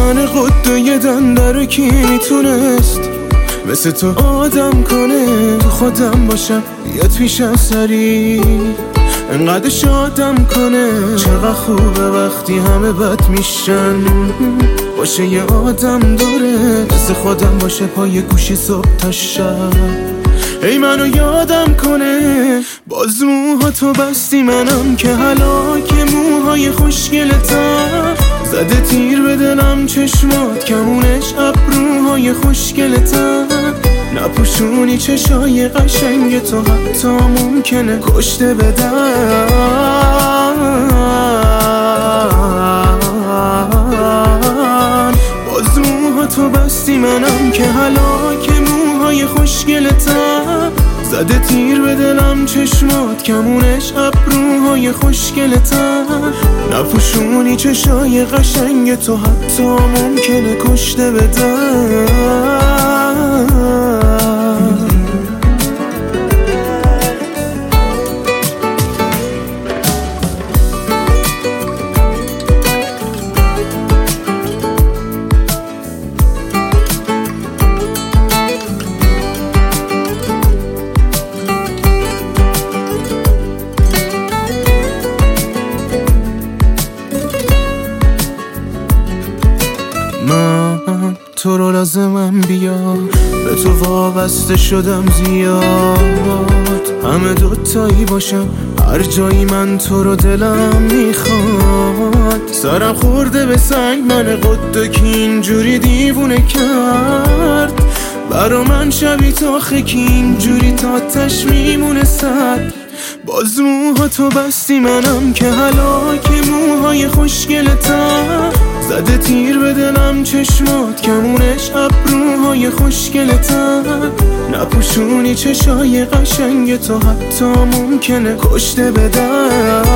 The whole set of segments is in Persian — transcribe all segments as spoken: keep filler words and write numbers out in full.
من قد و یه دنده رو کی میتونست مثل تو آدم کنه؟ خودم باشم بیاد پیشم سری انقدر شادم کنه. چقدر خوبه وقتی همه بد میشن باشه یه آدم داره مثل خودم باشه پای گوشی صبح تا شب ای منو یادم کنه. باز موها تو بستی منم که هلاک موهای خوشگلتم زده تیر به دلم چشمات کمونش ابروهای خوشگلتم نپوشونی چشای قشنگ تو حتی ممکنه کشته بدن. باز موها تو بستی منم که هلاک موهای خوشگلتم زده تیر به دلم چشمات کمونش ابروهای خوشگلتم نپوشونی چشای قشنگ تو حتی ممکنه کشته بدن. من تو رو لازمم بیار به تو وابسته شدم زیاد همه دوتایی باشم هر جایی من تو رو دلم میخواد. سرم خورده به سنگ من قده که اینجوری دیوونه کرد برا من شبی تا خکی اینجوری تا تش میمونه صد. باز موها تو بستی منم که هلاک موهای خوشگلتم زده تیر به دلم چشمات کمونش ابروهای خوشگلتم نپوشونی چشای قشنگ تو حتی ممکنه کشته بدن.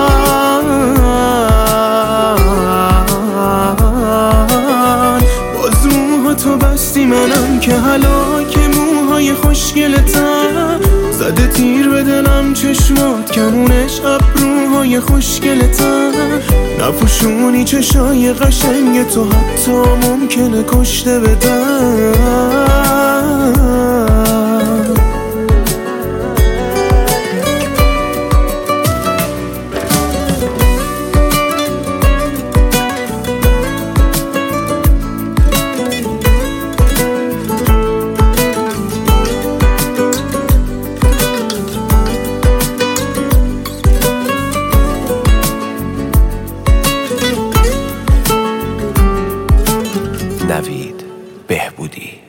باز موها تو بستی منم که هلاک موهای خوشگلتم زده تیر به دلم چشمات کمونش ابروهای خوشگلتم نپوشونی چشای قشنگ تو حتی ممکنه کشته بدن. نوید بهبودی.